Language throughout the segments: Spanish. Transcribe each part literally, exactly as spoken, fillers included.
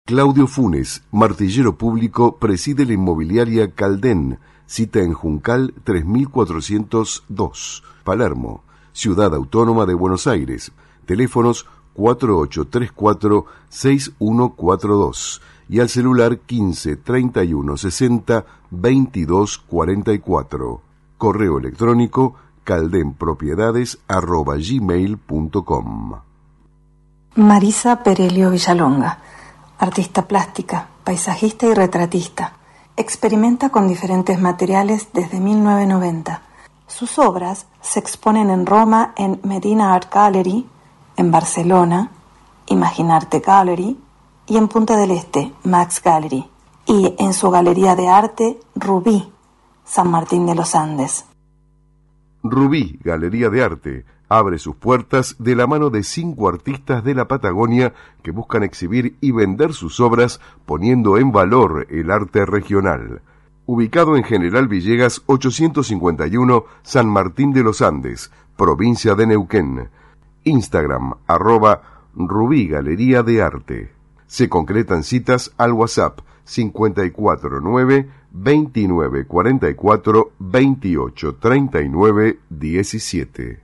Claudio Funes, martillero público, preside la inmobiliaria Caldén, cita en Juncal tres mil cuatrocientos dos, Palermo, Ciudad Autónoma de Buenos Aires, teléfonos cuatro ocho tres cuatro seis uno cuatro dos y al celular quince treinta y uno sesenta veintidós cuarenta y cuatro. Correo electrónico caldenpropiedades arroba gmail punto com. Marisa Perelio Villalonga, artista plástica, paisajista y retratista. Experimenta con diferentes materiales desde mil novecientos noventa. Sus obras se exponen en Roma en Medina Art Gallery, en Barcelona, Imaginarte Gallery, y en Punta del Este, Max Gallery, y en su galería de arte Rubí, San Martín de los Andes. Rubí, Galería de Arte, abre sus puertas de la mano de cinco artistas de la Patagonia que buscan exhibir y vender sus obras poniendo en valor el arte regional. Ubicado en General Villegas ochocientos cincuenta y uno, San Martín de los Andes, provincia de Neuquén. Instagram, arroba Rubí Galería de Arte. Se concretan citas al WhatsApp cincuenta y cuatro nueve veintinueve cuarenta y cuatro veintiocho treinta y nueve diecisiete.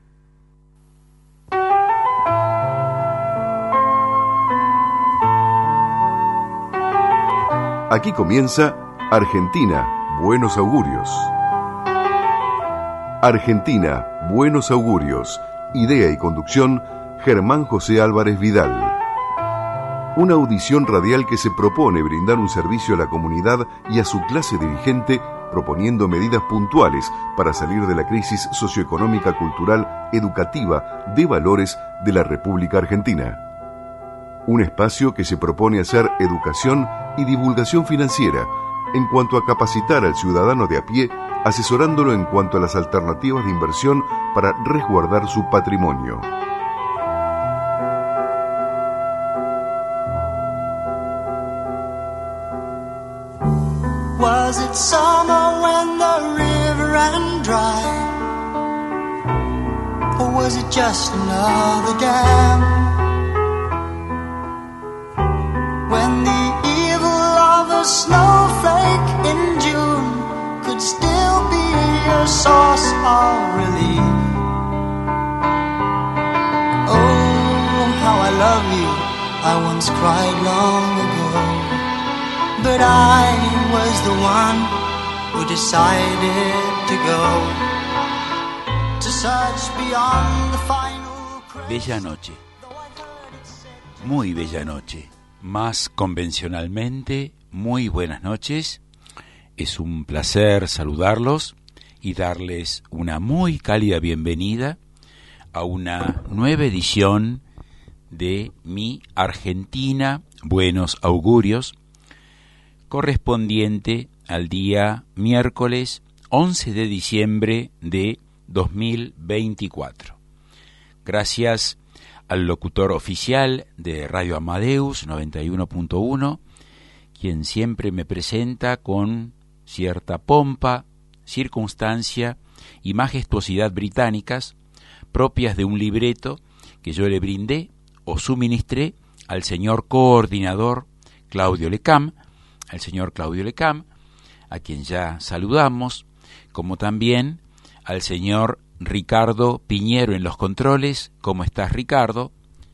Aquí comienza Argentina, Buenos Augurios. Argentina, Buenos Augurios. Idea y conducción, Germán José Álvarez Vidal. Una audición radial que se propone brindar un servicio a la comunidad y a su clase dirigente, proponiendo medidas puntuales para salir de la crisis socioeconómica, cultural, educativa, de valores de la República Argentina. Un espacio que se propone hacer educación y divulgación financiera en cuanto a capacitar al ciudadano de a pie, asesorándolo en cuanto a las alternativas de inversión para resguardar su patrimonio. Was it summer when the river ran dry? Or was it just another dam? When the evil of a snowflake in June could still be a source of relief. Oh, how I love you, I once cried long ago. But I was the one who decided to go to search beyond the final. Bella noche, muy bella noche, más convencionalmente, muy buenas noches. Es un placer saludarlos y darles una muy cálida bienvenida a una nueva edición de mi Argentina, Buenos Augurios, correspondiente al día miércoles once de diciembre de dos mil veinticuatro. Gracias al locutor oficial de Radio Amadeus noventa y uno punto uno, quien siempre me presenta con cierta pompa, circunstancia y majestuosidad británicas propias de un libreto que yo le brindé o suministré al señor coordinador Claudio Lecam, al señor Claudio Lecam, a quien ya saludamos, como también al señor Ricardo Piñero en los controles. ¿Cómo estás, Ricardo?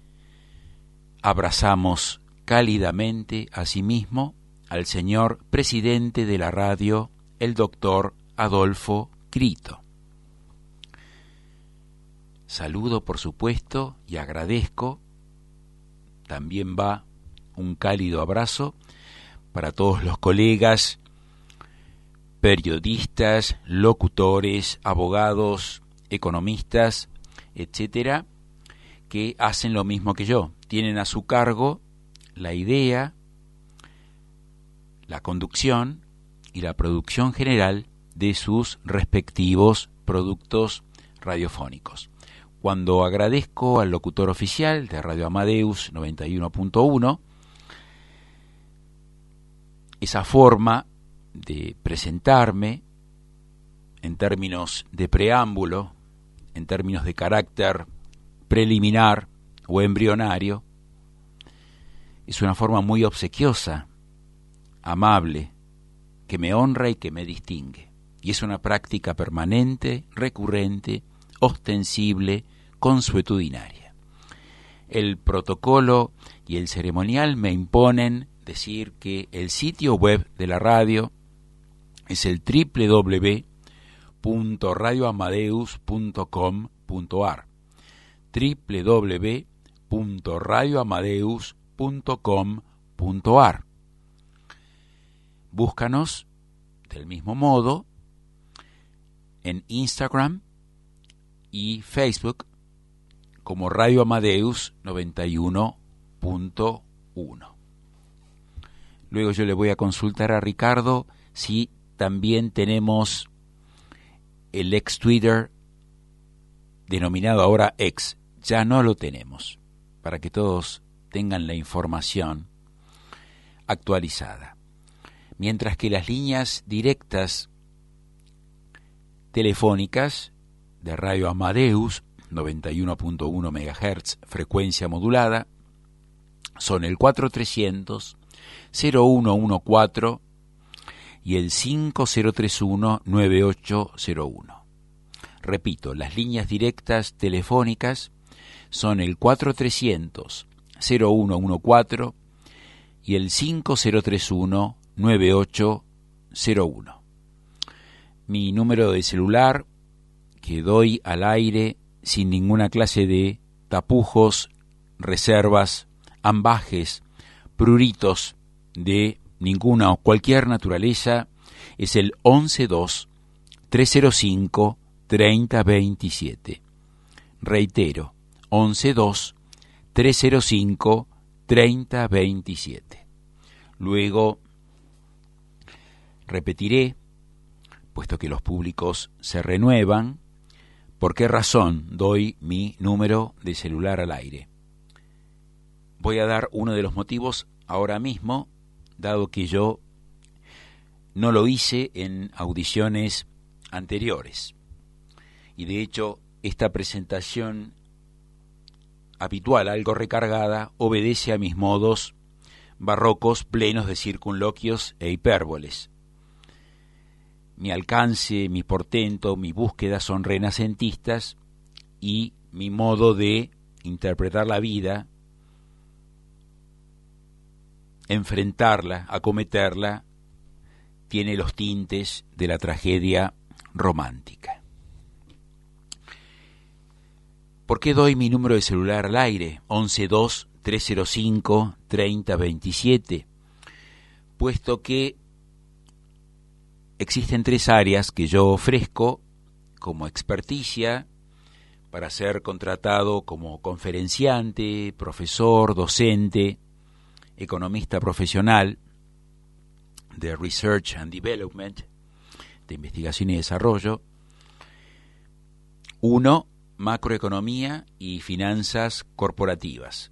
Abrazamos cálidamente asimismo al señor presidente de la radio, el doctor Adolfo Crito. Saludo, por supuesto, y agradezco. También va un cálido abrazo para todos los colegas, periodistas, locutores, abogados, economistas, etcétera, que hacen lo mismo que yo. Tienen a su cargo la idea, la conducción y la producción general de sus respectivos productos radiofónicos. Cuando agradezco al locutor oficial de Radio Amadeus noventa y uno punto uno, esa forma de presentarme en términos de preámbulo, en términos de carácter preliminar o embrionario, es una forma muy obsequiosa, amable, que me honra y que me distingue. Y es una práctica permanente, recurrente, ostensible, consuetudinaria. El protocolo y el ceremonial me imponen decir que el sitio web de la radio es el doble u doble u doble u punto radio amadeus punto com punto a r, doble u doble u doble u punto radio amadeus punto com punto a r. Búscanos del mismo modo en Instagram y Facebook como Radio Amadeus noventa y uno punto uno. Luego yo le voy a consultar a Ricardo si también tenemos el ex Twitter, denominado ahora ex. Ya no lo tenemos, para que todos tengan la información actualizada. Mientras que las líneas directas telefónicas de Radio Amadeus noventa y uno punto uno megahertz, frecuencia modulada, son el cuatro trescientos cero uno uno cuatro y el cinco cero tres uno nueve ocho cero uno. Repito, las líneas directas telefónicas son el cuatro trescientos cero uno uno cuatro y el cinco cero tres uno nueve ocho cero uno. Mi número de celular, que doy al aire sin ninguna clase de tapujos, reservas, ambajes, pruritos de ninguna o cualquier naturaleza, es el once dos tres cero cinco treinta veintisiete. Reitero, once dos tres cero cinco treinta veintisiete. Luego repetiré, puesto que los públicos se renuevan, por qué razón doy mi número de celular al aire. Voy a dar uno de los motivos ahora mismo, dado que yo no lo hice en audiciones anteriores. Y de hecho, esta presentación habitual, algo recargada, obedece a mis modos barrocos plenos de circunloquios e hipérboles. Mi alcance, mi portento, mi búsqueda son renacentistas y mi modo de interpretar la vida, enfrentarla, acometerla, tiene los tintes de la tragedia romántica. ¿Por qué doy mi número de celular al aire? once dos tres cero cinco treinta veintisiete. Puesto que existen tres áreas que yo ofrezco como experticia para ser contratado como conferenciante, profesor, docente, economista profesional de Research and Development, de investigación y desarrollo. Uno, macroeconomía y finanzas corporativas.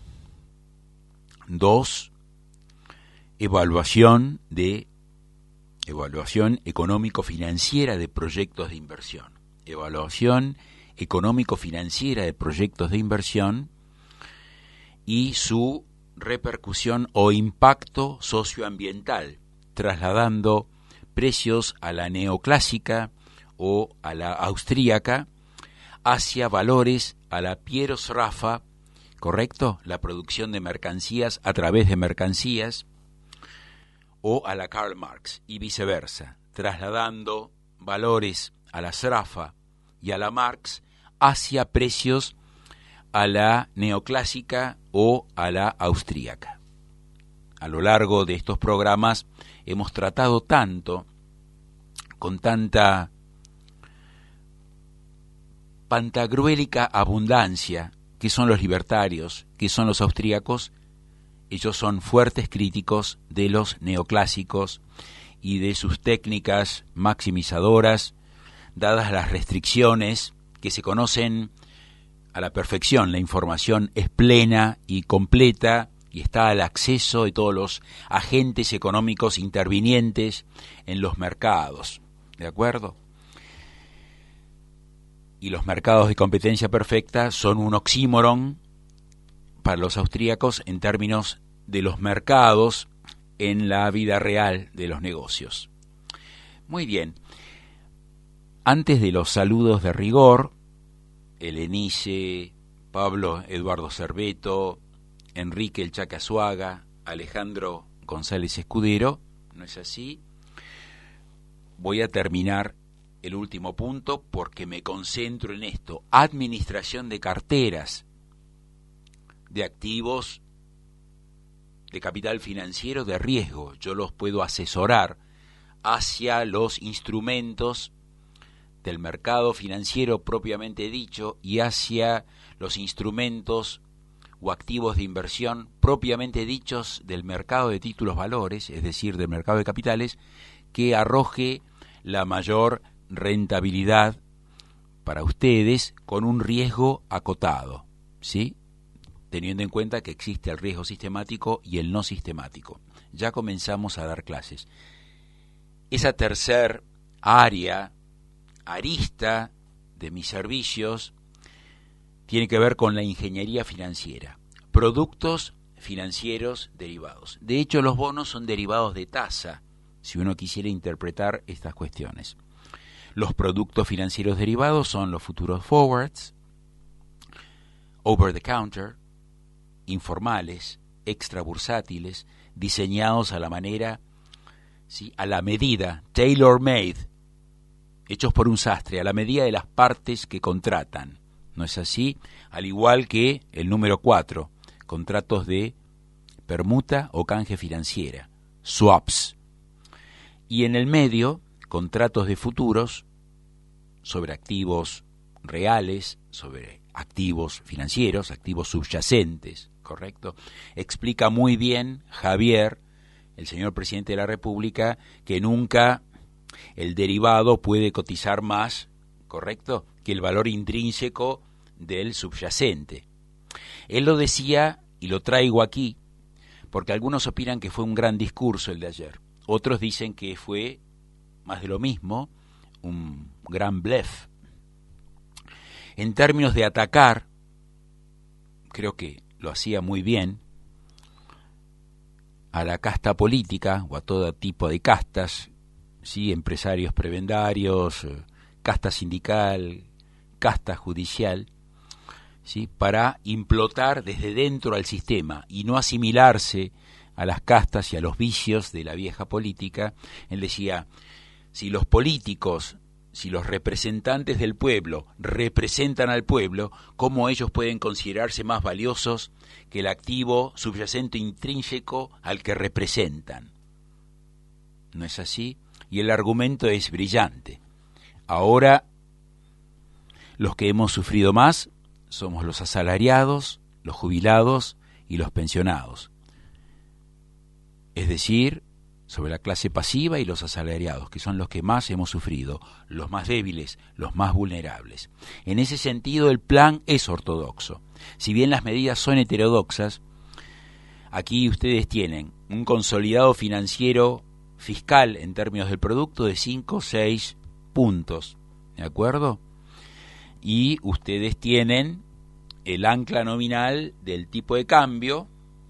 Dos, evaluación de evaluación económico-financiera de proyectos de inversión. Evaluación económico-financiera de proyectos de inversión y su repercusión o impacto socioambiental, trasladando precios a la neoclásica o a la austríaca hacia valores a la Piero Sraffa, ¿correcto? La producción de mercancías a través de mercancías, o a la Karl Marx, y viceversa, trasladando valores a la Sraffa y a la Marx hacia precios a la neoclásica o a la austríaca. A lo largo de estos programas hemos tratado tanto, con tanta pantagruélica abundancia, que son los libertarios, que son los austríacos. Ellos son fuertes críticos de los neoclásicos y de sus técnicas maximizadoras, dadas las restricciones que se conocen a la perfección. La información es plena y completa y está al acceso de todos los agentes económicos intervinientes en los mercados, ¿de acuerdo? Y los mercados de competencia perfecta son un oxímoron para los austríacos en términos de los mercados en la vida real de los negocios. Muy bien. Antes de los saludos de rigor, Elenice, Pablo Eduardo Cerveto, Enrique El Chacasuaga, Alejandro González Escudero, ¿no es así? Voy a terminar el último punto porque me concentro en esto. Administración de carteras de activos de capital financiero de riesgo. Yo los puedo asesorar hacia los instrumentos del mercado financiero propiamente dicho y hacia los instrumentos o activos de inversión propiamente dichos del mercado de títulos valores, es decir, del mercado de capitales, que arroje la mayor rentabilidad para ustedes con un riesgo acotado, ¿sí? Teniendo en cuenta que existe el riesgo sistemático y el no sistemático. Ya comenzamos a dar clases. Esa tercer área, arista de mis servicios, tiene que ver con la ingeniería financiera, productos financieros derivados. De hecho, los bonos son derivados de tasa, si uno quisiera interpretar estas cuestiones. Los productos financieros derivados son los futuros forwards, over the counter, informales, extrabursátiles, diseñados a la manera, ¿sí?, a la medida, tailor-made, hechos por un sastre, a la medida de las partes que contratan. ¿No es así? Al igual que el número cuatro, contratos de permuta o canje financiera, swaps. Y en el medio, contratos de futuros sobre activos reales, sobre activos financieros, activos subyacentes, ¿correcto? Explica muy bien Javier, el señor presidente de la República, que nunca el derivado puede cotizar más, ¿correcto?, que el valor intrínseco del subyacente. Él lo decía, y lo traigo aquí, porque algunos opinan que fue un gran discurso el de ayer. Otros dicen que fue más de lo mismo, un gran bluff. En términos de atacar, creo que lo hacía muy bien, a la casta política, o a todo tipo de castas, ¿sí?, empresarios prebendarios, casta sindical, casta judicial, ¿sí?, para implotar desde dentro al sistema y no asimilarse a las castas y a los vicios de la vieja política. Él decía, si los políticos, si los representantes del pueblo representan al pueblo, ¿cómo ellos pueden considerarse más valiosos que el activo subyacente intrínseco al que representan? ¿No es así? Y el argumento es brillante. Ahora, los que hemos sufrido más somos los asalariados, los jubilados y los pensionados. Es decir, sobre la clase pasiva y los asalariados, que son los que más hemos sufrido, los más débiles, los más vulnerables. En ese sentido, el plan es ortodoxo. Si bien las medidas son heterodoxas, aquí ustedes tienen un consolidado financiero fiscal en términos del producto de cinco o seis puntos, ¿de acuerdo? Y ustedes tienen el ancla nominal del tipo de cambio,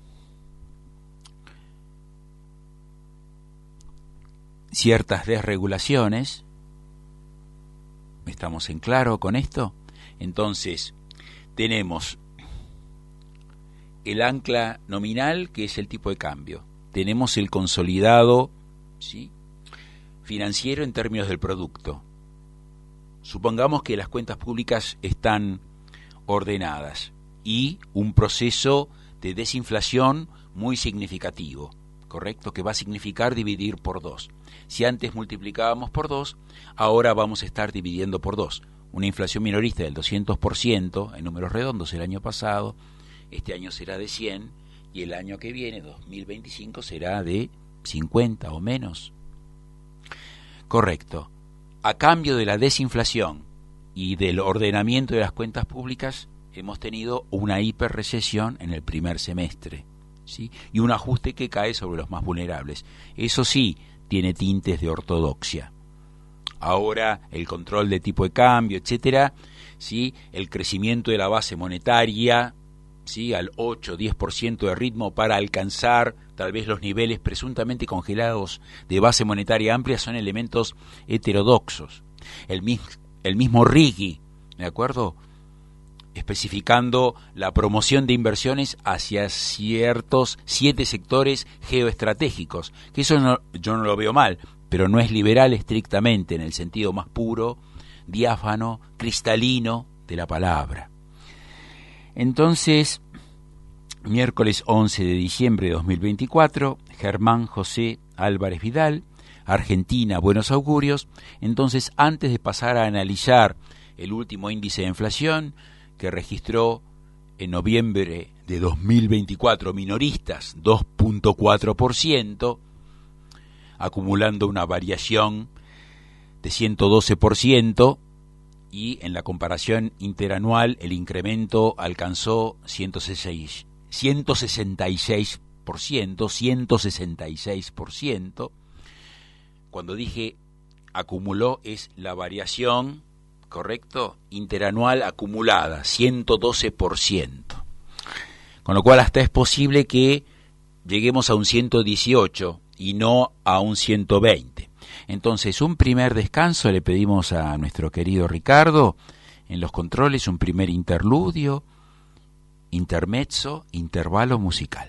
ciertas desregulaciones. ¿Estamos en claro con esto? Entonces, tenemos el ancla nominal, que es el tipo de cambio. Tenemos el consolidado, ¿sí?, financiero en términos del producto. Supongamos que las cuentas públicas están ordenadas y un proceso de desinflación muy significativo, ¿correcto?, que va a significar dividir por dos. Si antes multiplicábamos por dos, ahora vamos a estar dividiendo por dos. Una inflación minorista del doscientos por ciento en números redondos el año pasado, este año será de cien, y el año que viene, dos mil veinticinco, será de cincuenta o menos. Correcto. A cambio de la desinflación y del ordenamiento de las cuentas públicas, hemos tenido una hiperrecesión en el primer semestre, ¿sí?, y un ajuste que cae sobre los más vulnerables. Eso sí, tiene tintes de ortodoxia. Ahora el control de tipo de cambio, etcétera, ¿sí?, el crecimiento de la base monetaria, ¿sí?, al ocho a diez por ciento de ritmo para alcanzar tal vez los niveles presuntamente congelados de base monetaria amplia, son elementos heterodoxos. El, mis, el mismo Righi, ¿de acuerdo?, especificando la promoción de inversiones hacia ciertos siete sectores geoestratégicos, que eso no, yo no lo veo mal, pero no es liberal estrictamente en el sentido más puro, diáfano, cristalino de la palabra. Entonces, miércoles once de diciembre de dos mil veinticuatro, Germán José Álvarez Vidal, Argentina, buenos augurios. Entonces, antes de pasar a analizar el último índice de inflación, que registró en noviembre de dos mil veinticuatro minoristas dos punto cuatro por ciento, acumulando una variación de ciento doce por ciento, y en la comparación interanual el incremento alcanzó ciento sesenta y seis por ciento, ciento sesenta y seis por ciento. Cuando dije acumuló es la variación, ¿correcto?, interanual acumulada, ciento doce por ciento. Con lo cual hasta es posible que lleguemos a un ciento dieciocho y no a un ciento veinte. Entonces, un primer descanso le pedimos a nuestro querido Ricardo en los controles, un primer interludio, intermezzo, intervalo musical.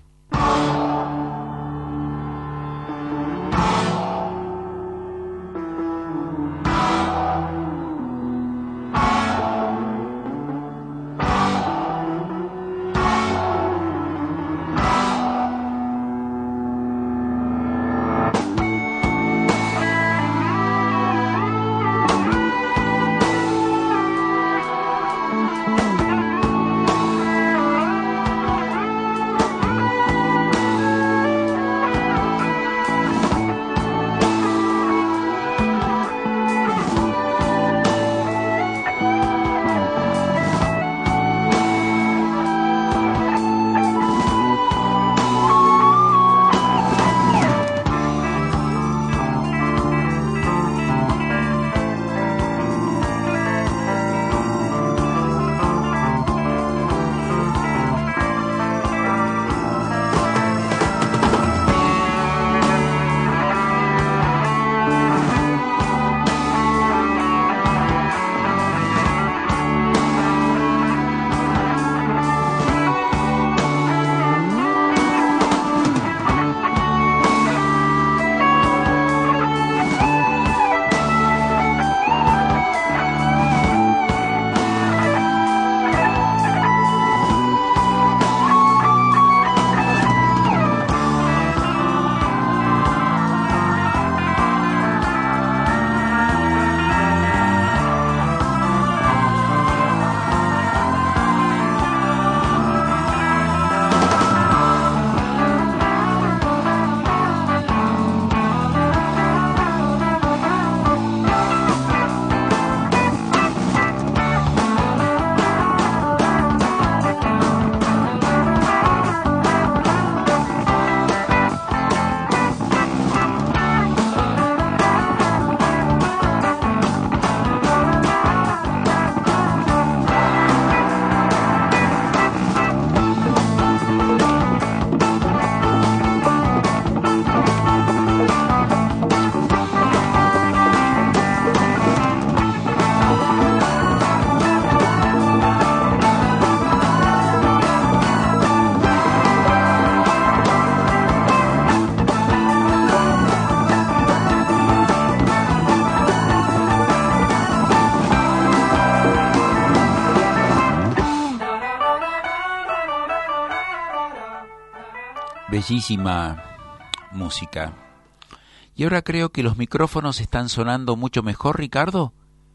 Bellísima música. Y ahora creo que los micrófonos están sonando mucho mejor, Ricardo.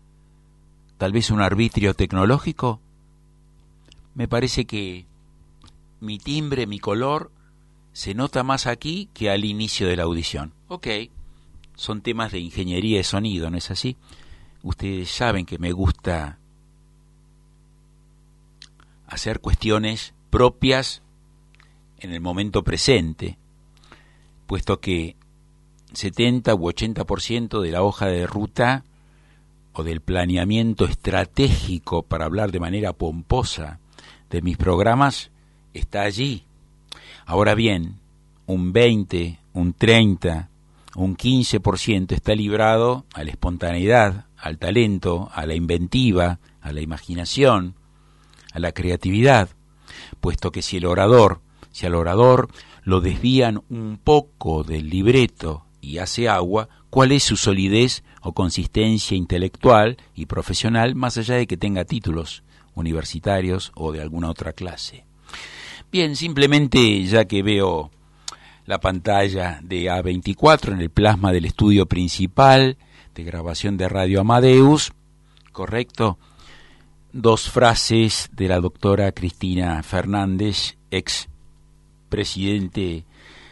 Tal vez un arbitrio tecnológico. Me parece que mi timbre, mi color, se nota más aquí que al inicio de la audición. Ok, son temas de ingeniería de sonido, ¿no es así? Ustedes saben que me gusta hacer cuestiones propias en el momento presente, puesto que setenta u ochenta por ciento de la hoja de ruta o del planeamiento estratégico, para hablar de manera pomposa, de mis programas está allí. Ahora bien, un veinte, un treinta, un quince por ciento está librado a la espontaneidad, al talento, a la inventiva, a la imaginación, a la creatividad, puesto que si el orador, si al orador lo desvían un poco del libreto y hace agua, ¿cuál es su solidez o consistencia intelectual y profesional, más allá de que tenga títulos universitarios o de alguna otra clase? Bien, simplemente ya que veo la pantalla de A veinticuatro en el plasma del estudio principal de grabación de Radio Amadeus, correcto, dos frases de la doctora Cristina Fernández, ex presidente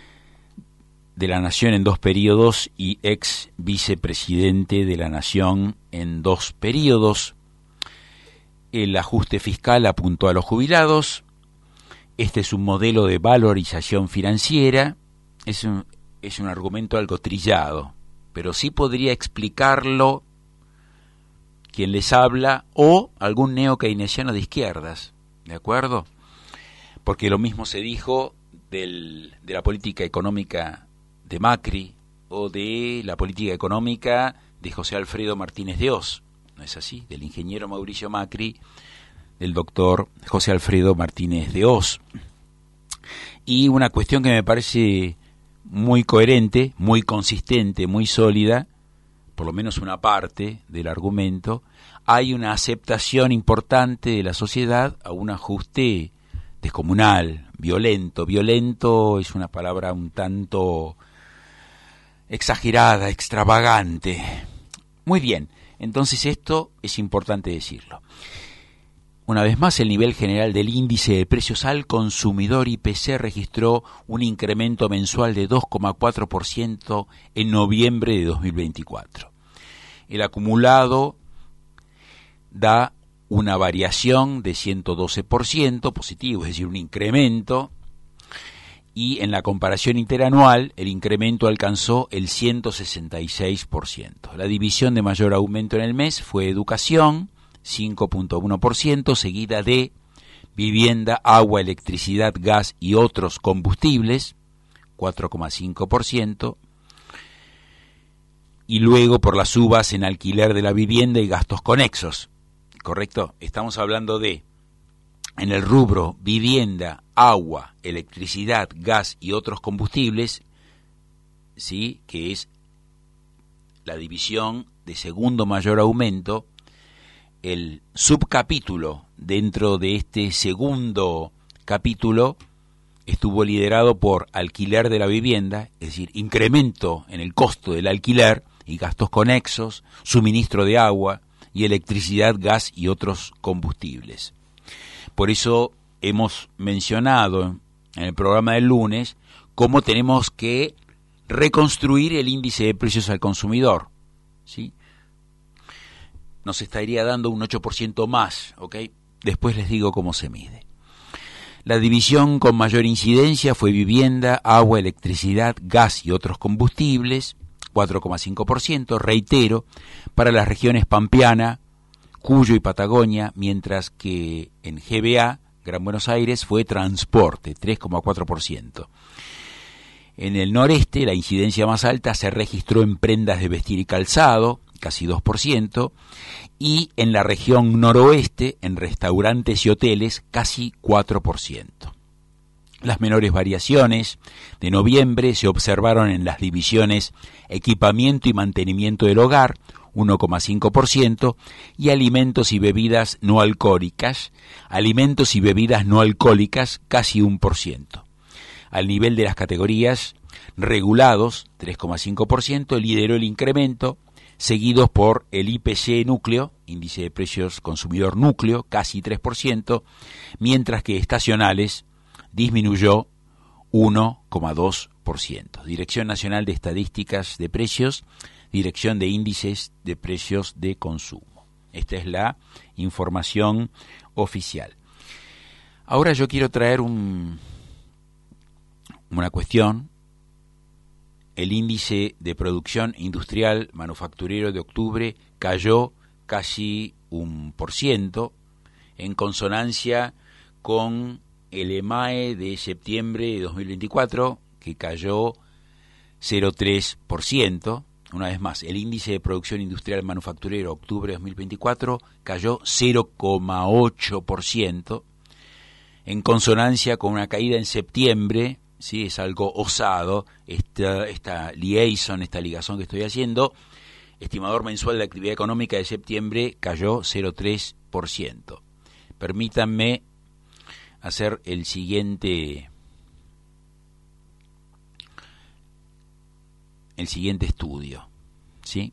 de la Nación en dos periodos y ex vicepresidente de la Nación en dos periodos. El ajuste fiscal apuntó a los jubilados. Este es un modelo de valorización financiera. Es un, es un argumento algo trillado, pero sí podría explicarlo quien les habla o algún neo-keynesiano de izquierdas, ¿de acuerdo? Porque lo mismo se dijo del, de la política económica de Macri o de la política económica de José Alfredo Martínez de Oz, ¿no es así? Del ingeniero Mauricio Macri, del doctor José Alfredo Martínez de Oz. Y una cuestión que me parece muy coherente, muy consistente, muy sólida, por lo menos una parte del argumento, hay una aceptación importante de la sociedad a un ajuste descomunal, violento. Violento es una palabra un tanto exagerada, extravagante. Muy bien, entonces esto es importante decirlo. Una vez más, el nivel general del índice de precios al consumidor I P C registró un incremento mensual de dos coma cuatro por ciento en noviembre de dos mil veinticuatro. El acumulado da una variación de ciento doce por ciento positivo, es decir, un incremento, y en la comparación interanual el incremento alcanzó el ciento sesenta y seis por ciento. La división de mayor aumento en el mes fue educación, cinco punto uno por ciento, seguida de vivienda, agua, electricidad, gas y otros combustibles, cuatro coma cinco por ciento, y luego por las subas en alquiler de la vivienda y gastos conexos, ¿correcto? Estamos hablando de, en el rubro vivienda, agua, electricidad, gas y otros combustibles, ¿sí?, que es la división de segundo mayor aumento. El subcapítulo dentro de este segundo capítulo estuvo liderado por alquiler de la vivienda, es decir, incremento en el costo del alquiler y gastos conexos, suministro de agua y electricidad, gas y otros combustibles. Por eso hemos mencionado en el programa del lunes cómo tenemos que reconstruir el índice de precios al consumidor, ¿sí? Nos estaría dando un ocho por ciento más, ¿ok? Después les digo cómo se mide. La división con mayor incidencia fue vivienda, agua, electricidad, gas y otros combustibles, cuatro coma cinco por ciento, reitero, para las regiones Pampeana, Cuyo y Patagonia, mientras que en G B A, Gran Buenos Aires, fue transporte, tres coma cuatro por ciento. En el noreste, la incidencia más alta se registró en prendas de vestir y calzado, casi dos por ciento, y en la región noroeste, en restaurantes y hoteles, casi cuatro por ciento. Las menores variaciones de noviembre se observaron en las divisiones equipamiento y mantenimiento del hogar, uno coma cinco por ciento, y alimentos y bebidas no alcohólicas, alimentos y bebidas no alcohólicas, casi un por ciento. Al nivel de las categorías regulados, tres coma cinco por ciento, lideró el incremento, seguidos por el I P C núcleo, índice de precios consumidor núcleo, casi tres por ciento, mientras que estacionales disminuyó uno coma dos por ciento. Dirección Nacional de Estadísticas de Precios, Dirección de Índices de Precios de Consumo. Esta es la información oficial. Ahora yo quiero traer un, una cuestión. El índice de producción industrial manufacturero de octubre cayó casi un por ciento, en consonancia con el E M A E de septiembre de dos mil veinticuatro, que cayó cero coma tres por ciento. Una vez más, el índice de producción industrial manufacturero octubre de dos mil veinticuatro cayó cero coma ocho por ciento, en consonancia con una caída en septiembre. Sí, es algo osado esta, esta liaison, esta ligación que estoy haciendo. Estimador mensual de actividad económica de septiembre cayó cero coma tres por ciento. Permítanme hacer el siguiente el siguiente estudio, ¿sí?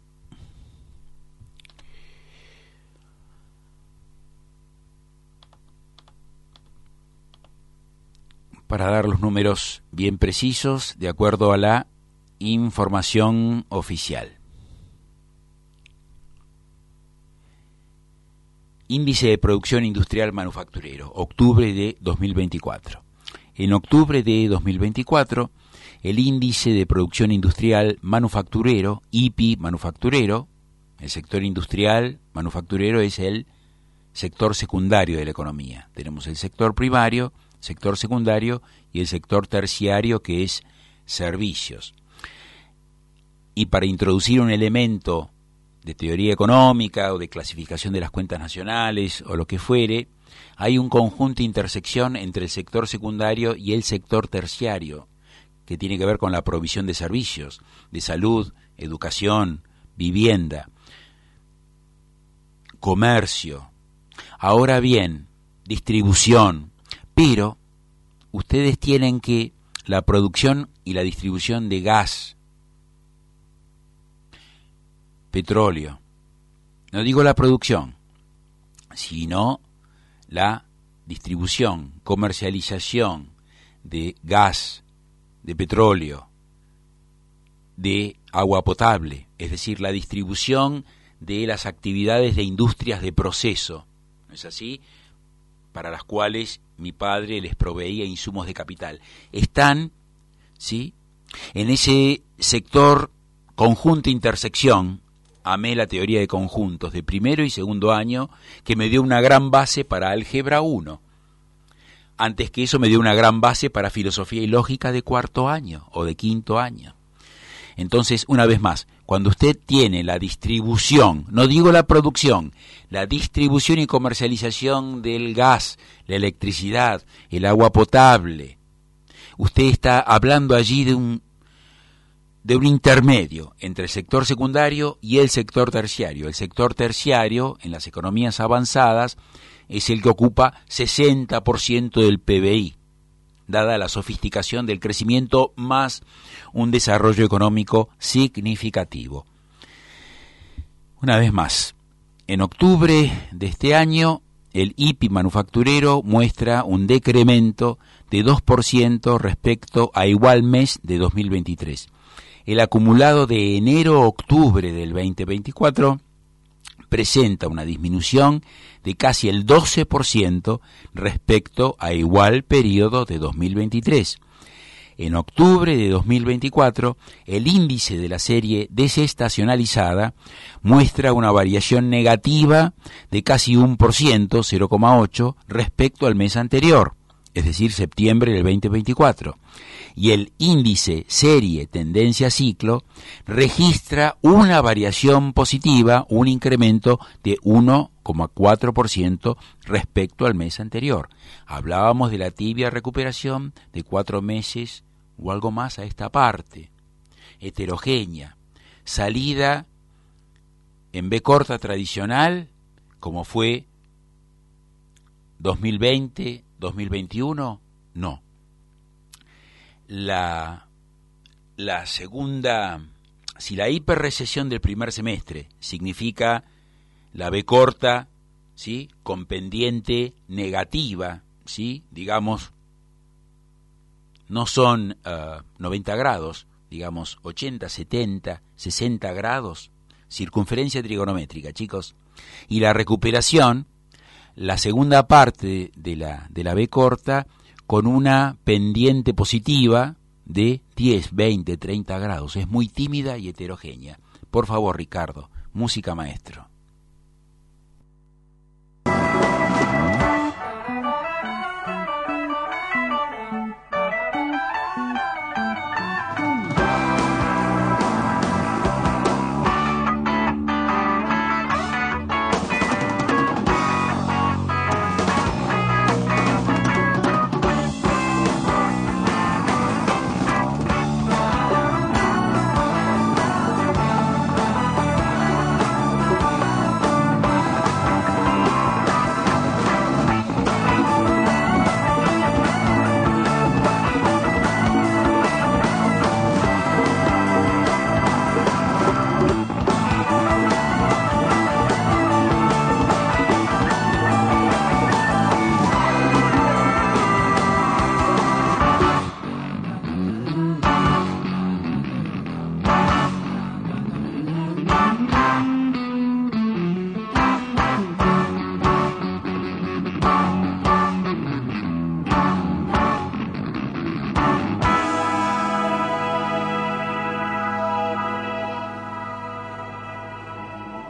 Para dar los números bien precisos de acuerdo a la información oficial. Índice de producción industrial manufacturero, octubre de dos mil veinticuatro. En octubre de dos mil veinticuatro, el índice de producción industrial manufacturero, I P I manufacturero, el sector industrial manufacturero es el sector secundario de la economía. Tenemos el sector primario, sector secundario y el sector terciario, que es servicios. Y para introducir un elemento de teoría económica o de clasificación de las cuentas nacionales o lo que fuere, hay un conjunto de intersección entre el sector secundario y el sector terciario, que tiene que ver con la provisión de servicios, de salud, educación, vivienda, comercio. Ahora bien, distribución, pero ustedes tienen que la producción y la distribución de gas, petróleo, no digo la producción, sino la distribución, comercialización de gas, de petróleo, de agua potable, es decir, la distribución de las actividades de industrias de proceso, ¿no es así?, para las cuales mi padre les proveía insumos de capital. Están, ¿sí?, en ese sector conjunto intersección. Amé la teoría de conjuntos de primero y segundo año, que me dio una gran base para álgebra uno. Antes que eso me dio una gran base para filosofía y lógica de cuarto año o de quinto año. Entonces, una vez más, cuando usted tiene la distribución, no digo la producción, la distribución y comercialización del gas, la electricidad, el agua potable, usted está hablando allí de un de un intermedio entre el sector secundario y el sector terciario. El sector terciario, en las economías avanzadas, es el que ocupa sesenta por ciento del P B I, dada la sofisticación del crecimiento más un desarrollo económico significativo. Una vez más, en octubre de este año, el I P I manufacturero muestra un decremento de dos por ciento respecto a igual mes de dos mil veintitrés. El acumulado de enero a octubre del veinte veinticuatro presenta una disminución de casi el doce por ciento respecto a igual periodo de dos mil veintitrés. En octubre de dos mil veinticuatro, el índice de la serie desestacionalizada muestra una variación negativa de casi un por ciento, cero coma ocho, respecto al mes anterior, es decir, septiembre del veinte veinticuatro. Y el índice serie tendencia ciclo registra una variación positiva, un incremento de uno coma cuatro por ciento respecto al mes anterior. Hablábamos de la tibia recuperación de cuatro meses o algo más a esta parte, heterogénea, salida en B corta tradicional, como fue dos mil veinte, dos mil veintiuno, no. La, la segunda, si la hiperrecesión del primer semestre significa la B corta, ¿sí?, con pendiente negativa, ¿sí?, digamos, no son uh, noventa grados, digamos ochenta, setenta, sesenta grados, circunferencia trigonométrica, chicos, y la recuperación, la segunda parte de la, de la B corta, con una pendiente positiva de diez, veinte, treinta grados. Es muy tímida y heterogénea. Por favor, Ricardo, música maestro.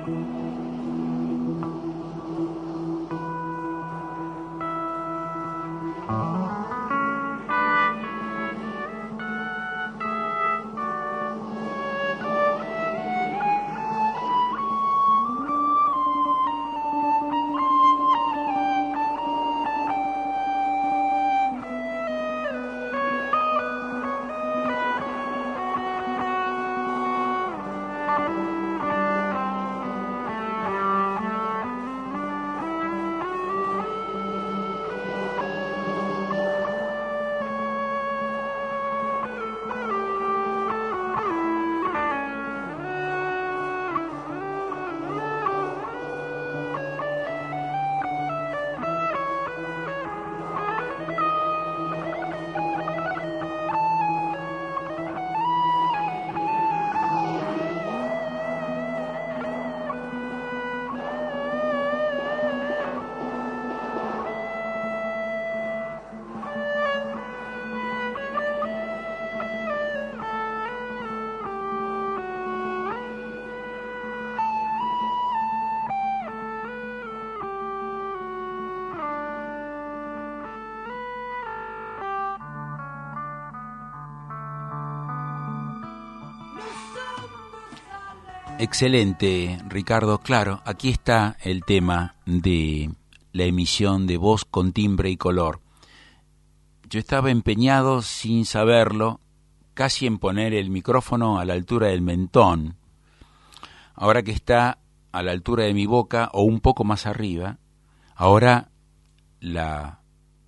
Excelente, Ricardo. Claro, aquí está el tema de la emisión de voz con timbre y color. Yo estaba empeñado, sin saberlo, casi en poner el micrófono a la altura del mentón. Ahora que está a la altura de mi boca o un poco más arriba, ahora la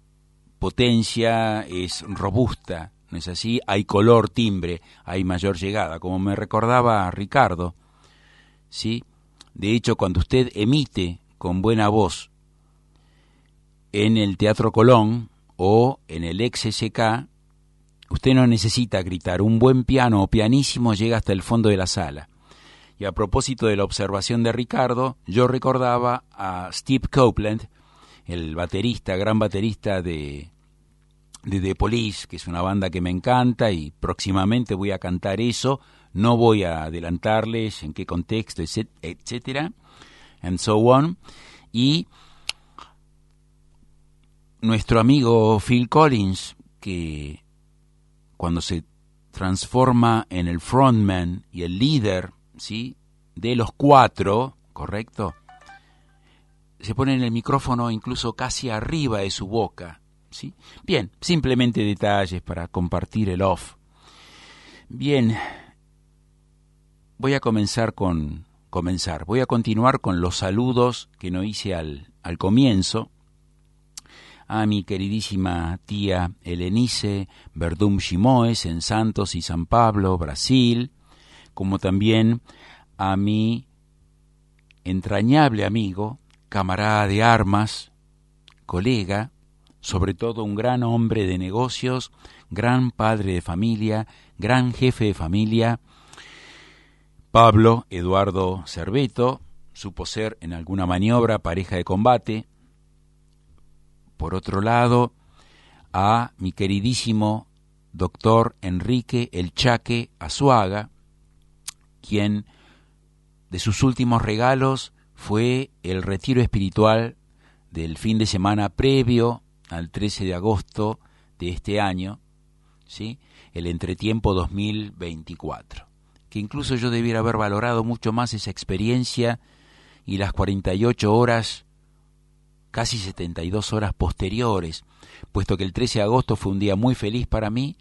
potencia es robusta, ¿no es así? Hay color, timbre, hay mayor llegada, como me recordaba Ricardo. ¿Sí? De hecho, cuando usted emite con buena voz en el Teatro Colón o en el ex S K, usted no necesita gritar. Un buen piano o pianísimo llega hasta el fondo de la sala. Y a propósito de la observación de Ricardo, yo recordaba a Steve Copeland, el baterista, gran baterista de, de The Police, que es una banda que me encanta y próximamente voy a cantar eso. No voy a adelantarles en qué contexto, etcétera, and so on. Y nuestro amigo Phil Collins, que cuando se transforma en el frontman y el líder, ¿sí?, de los cuatro, ¿correcto?, se pone en el micrófono incluso casi arriba de su boca, ¿sí? Bien, simplemente detalles para compartir el off. Bien, voy a comenzar con comenzar. Voy a continuar con los saludos que no hice al, al comienzo. A mi queridísima tía Helenice Verdum Chimoes en Santos y San Pablo, Brasil, como también a mi entrañable amigo, camarada de armas, colega, sobre todo un gran hombre de negocios, gran padre de familia, gran jefe de familia, Pablo Eduardo Cerveto. Supo ser en alguna maniobra pareja de combate. Por otro lado, a mi queridísimo doctor Enrique El Chaque Azuaga, quien de sus últimos regalos fue el retiro espiritual del fin de semana previo al trece de agosto de este año, ¿sí?, el entretiempo dos mil veinticuatro. Que incluso yo debiera haber valorado mucho más esa experiencia y las cuarenta y ocho horas, casi setenta y dos horas posteriores, puesto que el trece de agosto fue un día muy feliz para mí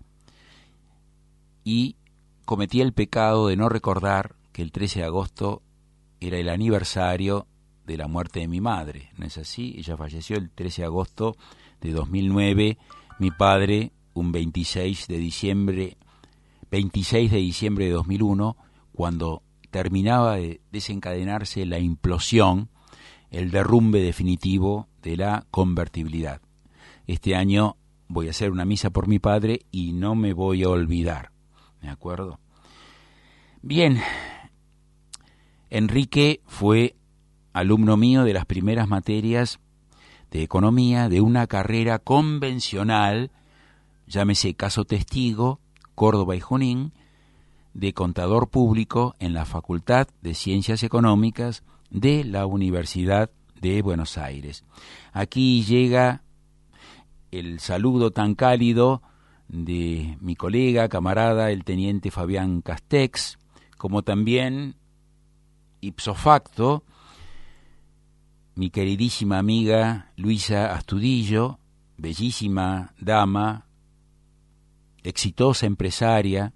y cometí el pecado de no recordar que el trece de agosto era el aniversario de la muerte de mi madre, ¿no es así? Ella falleció el trece de agosto de dos mil nueve, mi padre un veintiséis de diciembre veintiséis de diciembre de dos mil uno, cuando terminaba de desencadenarse la implosión, el derrumbe definitivo de la convertibilidad. Este año voy a hacer una misa por mi padre y no me voy a olvidar, ¿de acuerdo? Bien, Enrique fue alumno mío de las primeras materias de economía de una carrera convencional, llámese caso testigo, Córdoba y Junín, de contador público en la Facultad de Ciencias Económicas de la Universidad de Buenos Aires. Aquí llega el saludo tan cálido de mi colega, camarada, el teniente Fabián Castex, como también, ipso facto, mi queridísima amiga Luisa Astudillo, bellísima dama, exitosa empresaria,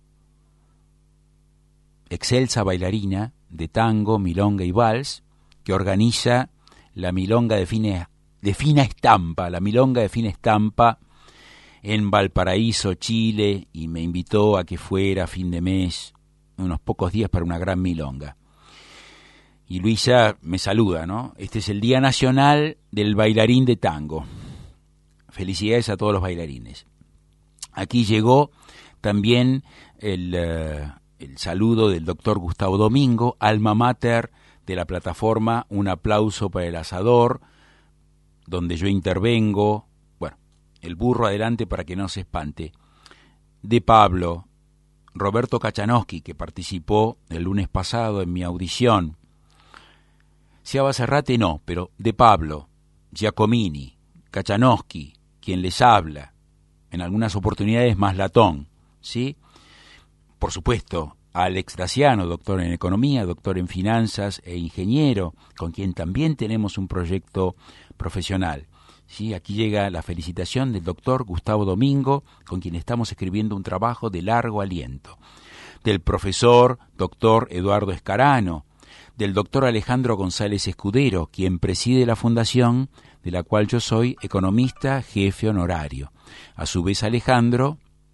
excelsa bailarina de tango, milonga y vals, que organiza la milonga de fina, de fina estampa, la milonga de fina estampa en Valparaíso, Chile, y me invitó a que fuera a fin de mes, unos pocos días para una gran milonga. Y Luisa me saluda, ¿no? Este es el Día Nacional del Bailarín de Tango. Felicidades a todos los bailarines. Aquí llegó también el, uh, el saludo del doctor Gustavo Domingo, alma mater de la plataforma Un Aplauso para el Asador, donde yo intervengo. Bueno, el burro adelante para que no se espante. De Pablo, Roberto Kachanowski, que participó el lunes pasado en mi audición. Ciaba Serrate no, pero De Pablo, Giacomini, Kachanowski, quien les habla, en algunas oportunidades más latón, ¿sí? Por supuesto, Alex Daciano, doctor en Economía, doctor en Finanzas e ingeniero, con quien también tenemos un proyecto profesional. ¿Sí? Aquí llega la felicitación del doctor Gustavo Domingo, con quien estamos escribiendo un trabajo de largo aliento. Del profesor doctor Eduardo Escarano, del doctor Alejandro González Escudero, quien preside la fundación de la cual yo soy economista jefe honorario. A su vez, Alejandro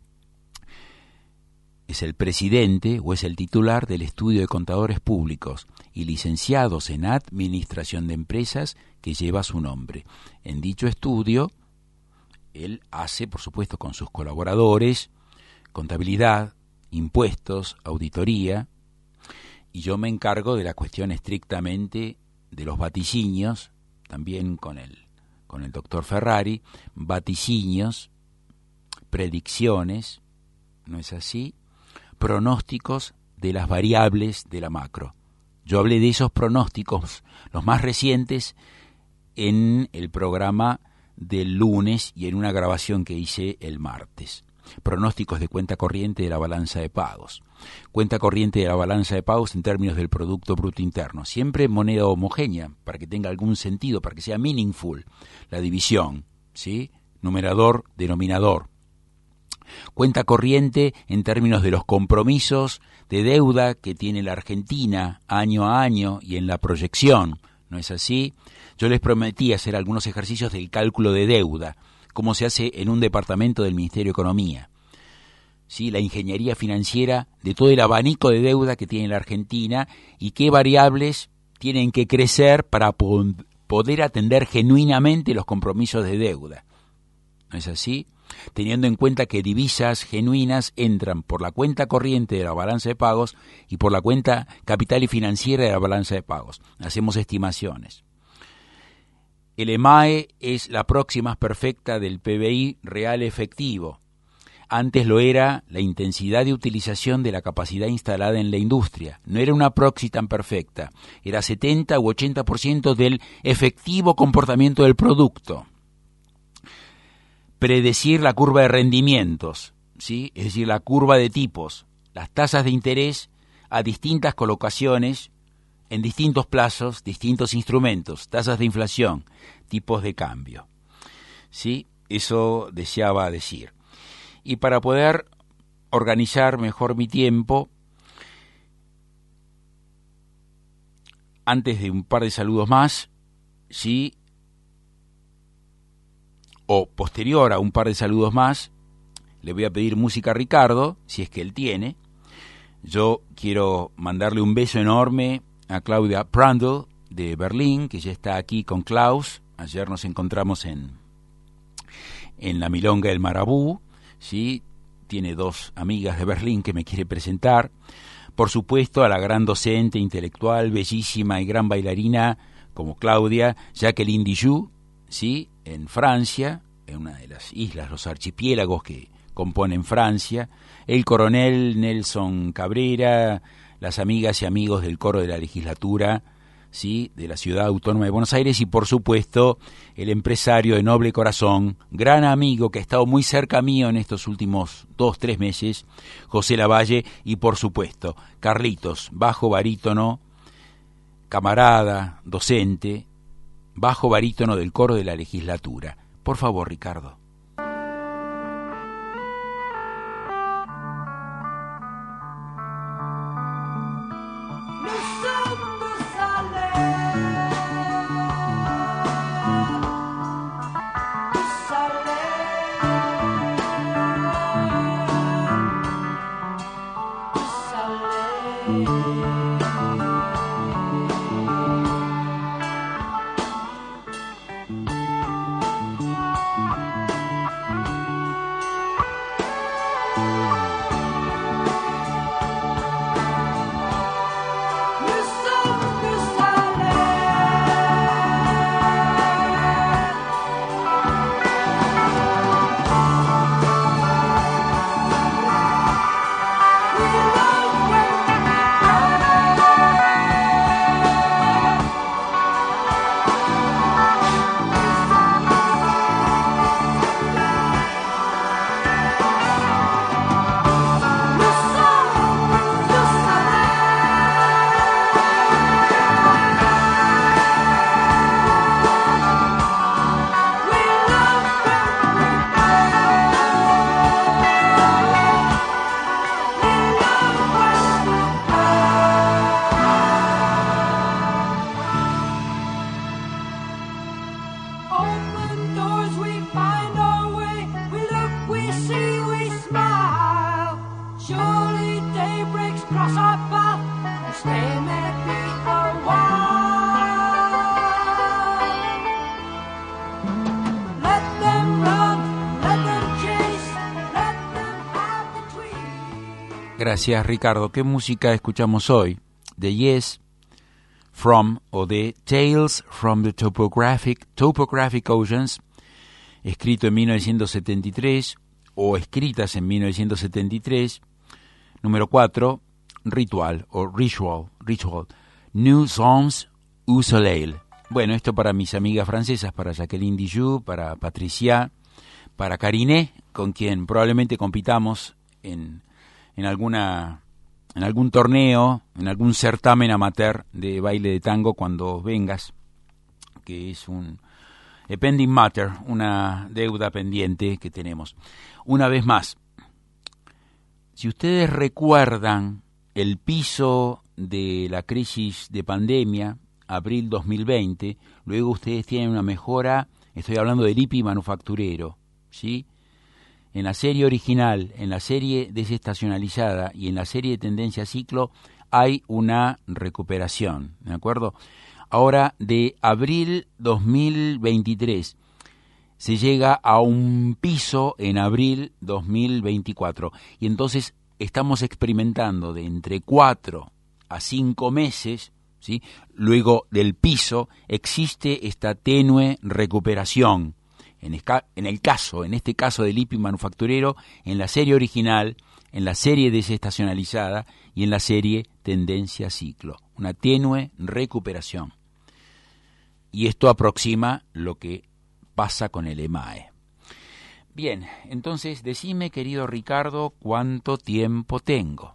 es el presidente o es el titular del Estudio de Contadores Públicos y licenciados en Administración de Empresas que lleva su nombre. En dicho estudio, él hace, por supuesto, con sus colaboradores, contabilidad, impuestos, auditoría, y yo me encargo de la cuestión estrictamente de los vaticinios, también con el, con el doctor Ferrari, vaticinios, predicciones, ¿no es así?, pronósticos de las variables de la macro. Yo hablé de esos pronósticos, los más recientes, en el programa del lunes y en una grabación que hice el martes. Pronósticos de cuenta corriente de la balanza de pagos. Cuenta corriente de la balanza de pagos en términos del Producto Bruto Interno. Siempre moneda homogénea, para que tenga algún sentido, para que sea meaningful la división, ¿sí? Numerador, denominador. Cuenta corriente en términos de los compromisos de deuda que tiene la Argentina año a año y en la proyección, ¿no es así? Yo les prometí hacer algunos ejercicios del cálculo de deuda, como se hace en un departamento del Ministerio de Economía. ¿Sí? La ingeniería financiera de todo el abanico de deuda que tiene la Argentina y qué variables tienen que crecer para po- poder atender genuinamente los compromisos de deuda. ¿No es así? Teniendo en cuenta que divisas genuinas entran por la cuenta corriente de la balanza de pagos y por la cuenta capital y financiera de la balanza de pagos. Hacemos estimaciones. El EMAE es la próxima perfecta del P B I real efectivo. Antes lo era la intensidad de utilización de la capacidad instalada en la industria. No era una proxy tan perfecta. Era setenta u ochenta por ciento del efectivo comportamiento del producto. Predecir la curva de rendimientos, ¿sí? Es decir, la curva de tipos, las tasas de interés a distintas colocaciones, en distintos plazos, distintos instrumentos, tasas de inflación, tipos de cambio. ¿Sí? Eso deseaba decir. Y para poder organizar mejor mi tiempo, antes de un par de saludos más, ¿sí?, o posterior a un par de saludos más, le voy a pedir música a Ricardo, si es que él tiene. Yo quiero mandarle un beso enorme a Claudia Prandl de Berlín, que ya está aquí con Klaus. Ayer nos encontramos en, en la Milonga del Marabú, ¿sí? Tiene dos amigas de Berlín que me quiere presentar. Por supuesto, a la gran docente, intelectual, bellísima y gran bailarina como Claudia, Jacqueline Dijoux, ¿sí?, en Francia, en una de las islas, los archipiélagos que componen Francia, el coronel Nelson Cabrera, las amigas y amigos del coro de la legislatura, ¿sí?, de la Ciudad Autónoma de Buenos Aires, y por supuesto el empresario de noble corazón, gran amigo que ha estado muy cerca mío en estos últimos dos, tres meses, José Lavalle, y por supuesto Carlitos, bajo barítono, camarada, docente, bajo barítono del coro de la legislatura. Por favor, Ricardo. Gracias, Ricardo. ¿Qué música escuchamos hoy? The Yes From o The Tales from the Topographic, Topographic Oceans, escrito en mil novecientos setenta y tres o escritas en mil novecientos setenta y tres. Número cuatro, Ritual o Ritual, Ritual, New Songs au Soleil. Bueno, esto para mis amigas francesas, para Jacqueline Dijoux, para Patricia, para Cariné, con quien probablemente compitamos en, en alguna en algún torneo, en algún certamen amateur de baile de tango cuando vengas, que es un a pending matter, una deuda pendiente que tenemos. Una vez más, si ustedes recuerdan el piso de la crisis de pandemia, abril dos mil veinte, luego ustedes tienen una mejora, estoy hablando del I P I manufacturero, ¿sí? En la serie original, en la serie desestacionalizada y en la serie de tendencia ciclo hay una recuperación, ¿de acuerdo? Ahora, de abril dos mil veintitrés se llega a un piso en abril dos mil veinticuatro y entonces estamos experimentando de entre cuatro a cinco meses, ¿sí? Luego del piso existe esta tenue recuperación. En, esca- en el caso, en este caso del I P I manufacturero, en la serie original, en la serie desestacionalizada y en la serie tendencia ciclo. Una tenue recuperación. Y esto aproxima lo que pasa con el E M A E. Bien, entonces decime, querido Ricardo, ¿cuánto tiempo tengo?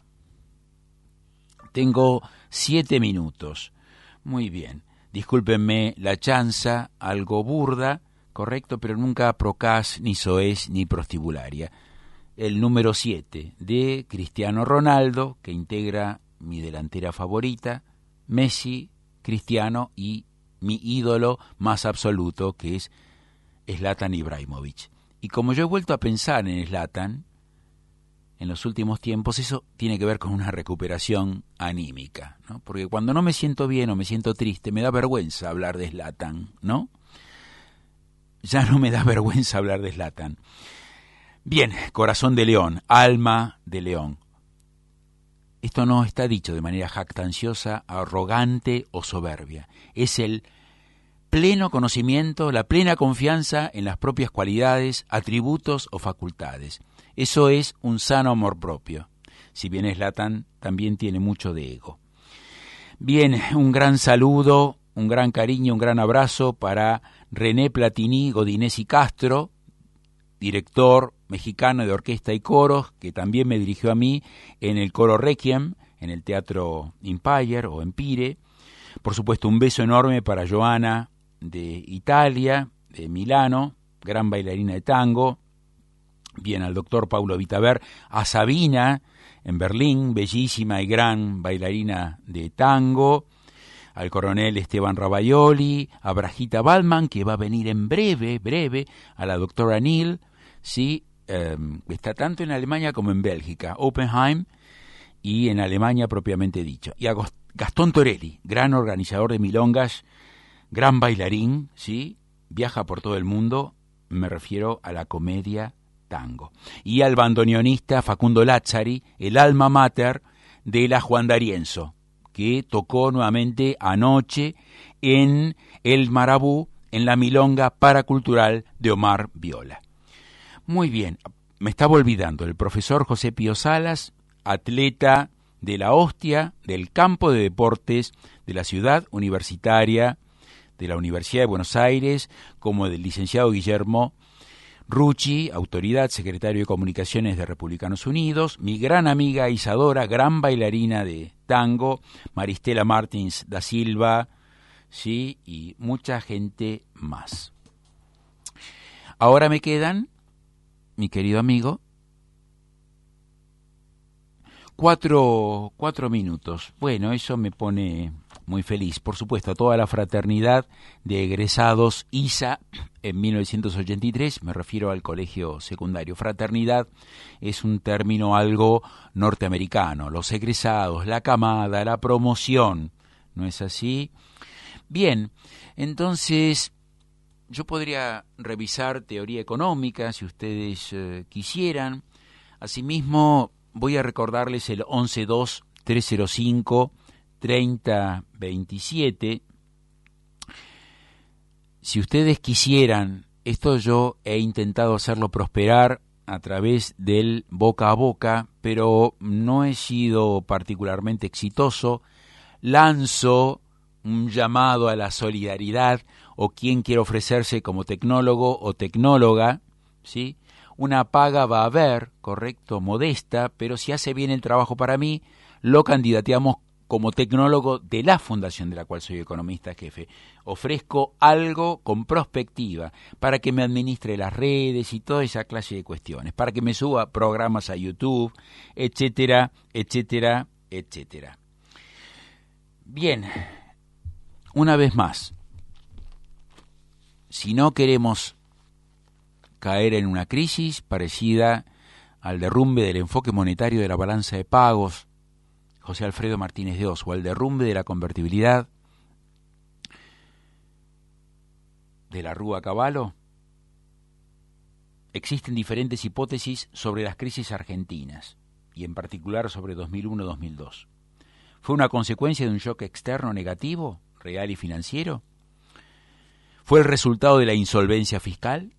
Tengo siete minutos. Muy bien. Discúlpenme la chanza, algo burda, correcto, pero nunca procas, ni soez, ni prostibularia. El número siete de Cristiano Ronaldo, que integra mi delantera favorita, Messi, Cristiano y mi ídolo más absoluto, que es Zlatan Ibrahimovic. Y como yo he vuelto a pensar en Zlatan en los últimos tiempos, eso tiene que ver con una recuperación anímica, ¿no? Porque cuando no me siento bien o me siento triste, me da vergüenza hablar de Zlatan, ¿no? Ya no me da vergüenza hablar de Zlatan. Bien, corazón de león, alma de león. Esto no está dicho de manera jactanciosa, arrogante o soberbia. Es el pleno conocimiento, la plena confianza en las propias cualidades, atributos o facultades. Eso es un sano amor propio. Si bien Zlatan también tiene mucho de ego. Bien, un gran saludo, un gran cariño, un gran abrazo para René Platini Godinesi Castro, director mexicano de orquesta y coros, que también me dirigió a mí en el coro Requiem, en el Teatro Empire o Empire. Por supuesto, un beso enorme para Joana de Italia, de Milano, gran bailarina de tango. Bien, al doctor Paulo Vitaver, a Sabina en Berlín, bellísima y gran bailarina de tango, al coronel Esteban Rabaioli, a Brajita Baldman, que va a venir en breve, breve, a la doctora Neil, sí, eh, está tanto en Alemania como en Bélgica, Oppenheim, y en Alemania propiamente dicho. Y a Gastón Torelli, gran organizador de milongas, gran bailarín, sí, viaja por todo el mundo, me refiero a la comedia tango. Y al bandoneonista Facundo Lazzari, el alma mater de la Juan D'Arienzo, que tocó nuevamente anoche en el Marabú, en la milonga paracultural de Omar Viola. Muy bien, me estaba olvidando, el profesor José Pío Salas, atleta de la hostia del campo de deportes de la ciudad universitaria, de la Universidad de Buenos Aires, como del licenciado Guillermo Rucci, autoridad, secretario de Comunicaciones de Republicanos Unidos, mi gran amiga Isadora, gran bailarina de tango, Maristela Martins da Silva, sí, y mucha gente más. Ahora me quedan, mi querido amigo, cuatro, cuatro minutos. Bueno, eso me pone muy feliz. Por supuesto, a toda la fraternidad de egresados I S A en mil novecientos ochenta y tres, me refiero al colegio secundario. Fraternidad es un término algo norteamericano. Los egresados, la camada, la promoción, ¿no es así? Bien, entonces yo podría revisar teoría económica si ustedes eh, quisieran. Asimismo, voy a recordarles el once dos tres cero cinco treinta veintisiete. Si ustedes quisieran, esto yo he intentado hacerlo prosperar a través del boca a boca, pero no he sido particularmente exitoso. Lanzo un llamado a la solidaridad, o quien quiere ofrecerse como tecnólogo o tecnóloga, ¿sí? Una paga va a haber, correcto, modesta, pero si hace bien el trabajo para mí, lo candidateamos como tecnólogo de la fundación de la cual soy economista jefe. Ofrezco algo con prospectiva para que me administre las redes y toda esa clase de cuestiones, para que me suba programas a YouTube, etcétera, etcétera, etcétera. Bien, una vez más, si no queremos caer en una crisis parecida al derrumbe del enfoque monetario de la balanza de pagos, José Alfredo Martínez de Oz, o al derrumbe de la convertibilidad de la Rúa Cavallo, existen diferentes hipótesis sobre las crisis argentinas, y en particular sobre dos mil uno dos mil dos. ¿Fue una consecuencia de un shock externo negativo, real y financiero? ¿Fue el resultado de la insolvencia fiscal?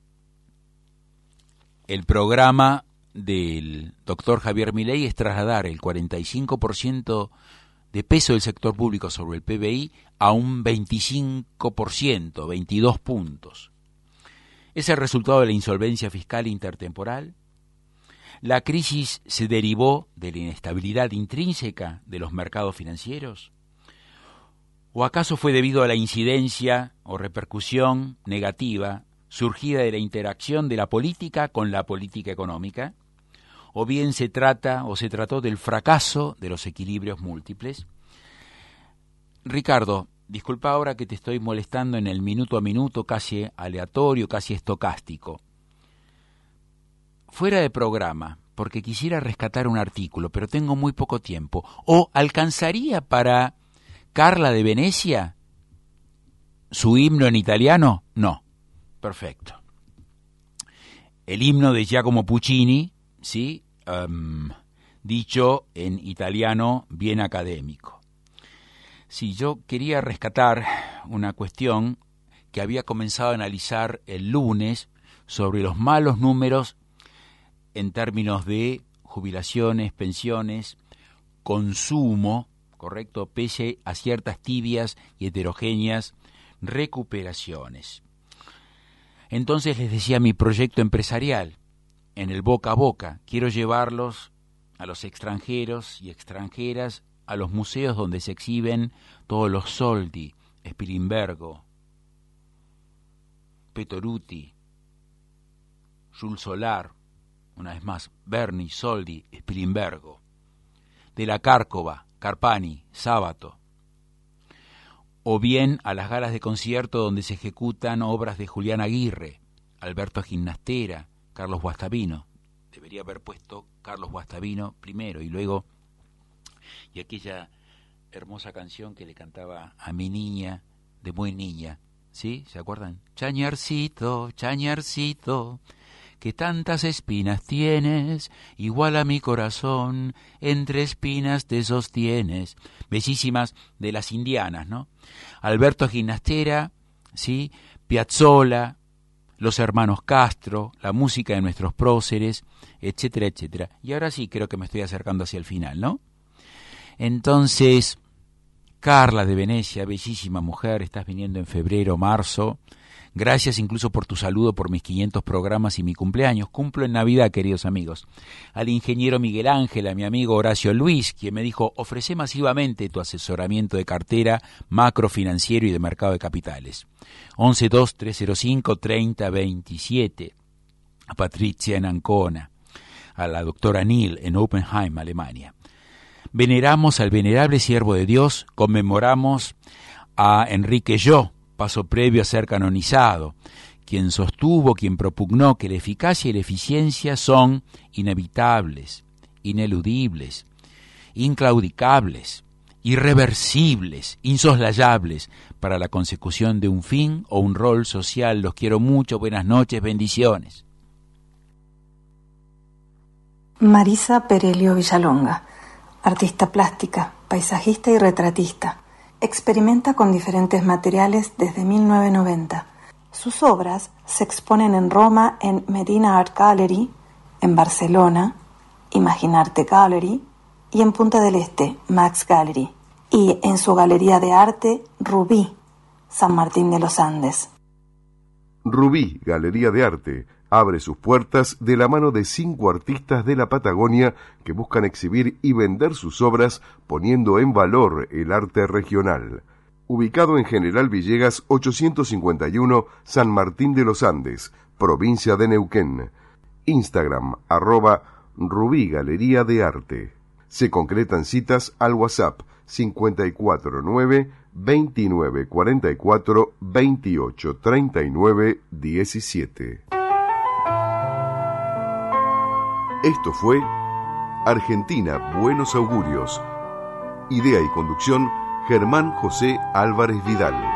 El programa del doctor Javier Milei es trasladar el cuarenta y cinco por ciento de peso del sector público sobre el P B I a un veinticinco por ciento, veintidós puntos. ¿Es el resultado de la insolvencia fiscal intertemporal? ¿La crisis se derivó de la inestabilidad intrínseca de los mercados financieros? ¿O acaso fue debido a la incidencia o repercusión negativa surgida de la interacción de la política con la política económica? ¿O bien se trata o se trató del fracaso de los equilibrios múltiples? Ricardo, disculpa ahora que te estoy molestando en el minuto a minuto, casi aleatorio, casi estocástico. Fuera de programa, porque quisiera rescatar un artículo, pero tengo muy poco tiempo. ¿O alcanzaría para Carla de Venecia su himno en italiano? No. Perfecto. El himno de Giacomo Puccini, ¿sí? Um, dicho en italiano bien académico. Sí, yo quería rescatar una cuestión que había comenzado a analizar el lunes sobre los malos números en términos de jubilaciones, pensiones, consumo, correcto, pese a ciertas tibias y heterogéneas recuperaciones. Entonces les decía mi proyecto empresarial, en el boca a boca, quiero llevarlos a los extranjeros y extranjeras a los museos donde se exhiben todos los Soldi, Spilimbergo, Petoruti, Jules Solar, una vez más, Berni, Soldi, Spilimbergo, de la Cárcova, Carpani, Sábato, o bien a las galas de concierto donde se ejecutan obras de Julián Aguirre, Alberto Ginastera, Carlos Guastavino. Debería haber puesto Carlos Guastavino primero y luego, y aquella hermosa canción que le cantaba a mi niña, de muy niña, ¿sí? ¿Se acuerdan? Chañarcito, chañarcito, que tantas espinas tienes, igual a mi corazón, entre espinas te sostienes. Bellísimas de las indianas, ¿no? Alberto Ginastera, ¿sí? Piazzolla, los hermanos Castro, la música de nuestros próceres, etcétera, etcétera. Y ahora sí creo que me estoy acercando hacia el final, ¿no? Entonces, Carla de Venecia, bellísima mujer, estás viniendo en febrero, marzo. Gracias incluso por tu saludo, por mis quinientos programas y mi cumpleaños. Cumplo en Navidad, queridos amigos. Al ingeniero Miguel Ángel, a mi amigo Horacio Luis, quien me dijo, ofrece masivamente tu asesoramiento de cartera, macrofinanciero y de mercado de capitales. once dos tres cero cinco treinta veintisiete. A Patricia en Ancona, a la doctora Neil en Oppenheim, Alemania. Veneramos al venerable siervo de Dios, conmemoramos a Enrique Yo, paso previo a ser canonizado, quien sostuvo, quien propugnó que la eficacia y la eficiencia son inevitables, ineludibles, inclaudicables, irreversibles, insoslayables para la consecución de un fin o un rol social. Los quiero mucho, buenas noches, bendiciones. Marisa Perelio Villalonga, artista plástica, paisajista y retratista. Experimenta con diferentes materiales desde mil novecientos noventa. Sus obras se exponen en Roma en Medina Art Gallery, en Barcelona, Imaginarte Gallery, y en Punta del Este, Max Gallery, y en su galería de arte Rubí, San Martín de los Andes. Rubí, Galería de Arte, abre sus puertas de la mano de cinco artistas de la Patagonia que buscan exhibir y vender sus obras poniendo en valor el arte regional. Ubicado en General Villegas ochocientos cincuenta y uno, San Martín de los Andes, provincia de Neuquén. Instagram, arroba Rubí Galería de Arte. Se concretan citas al WhatsApp cincuenta y cuatro nueve, veintinueve cuarenta y cuatro, veintiocho treinta y nueve diecisiete. Esto fue Argentina Buenos Augurios. Idea y conducción Germán José Álvarez Vidal.